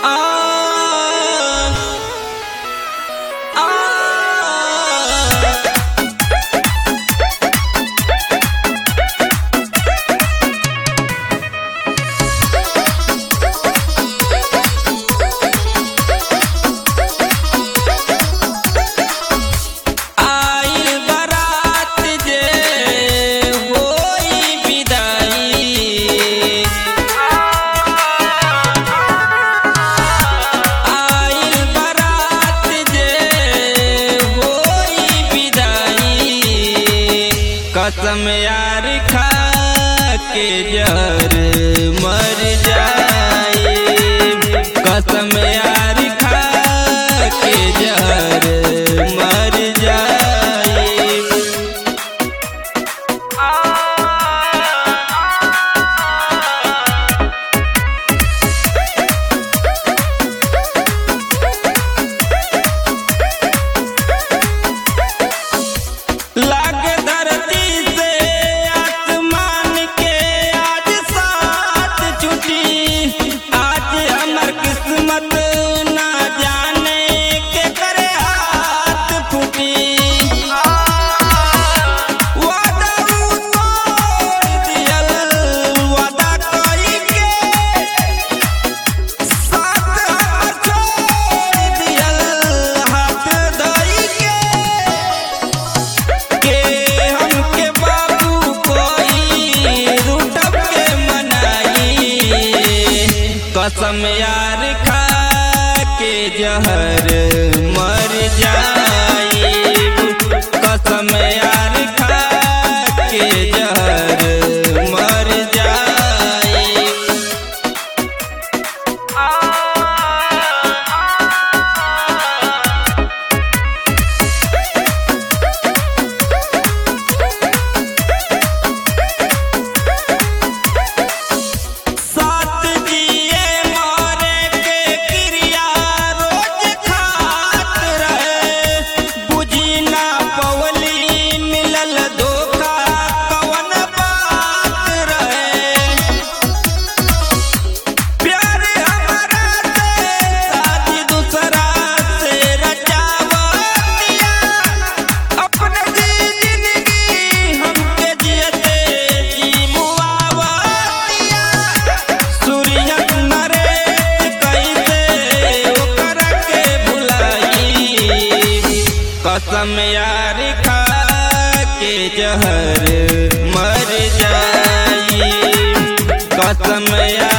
कसम यार खा के जहर मर जाए, कसम यार खा के जहर मर जाए। कसम यार खा के जहर मर जाए, कसम यार खा के जहर मर जाए। कसम यार खा के जहर मर जाए, कसम यार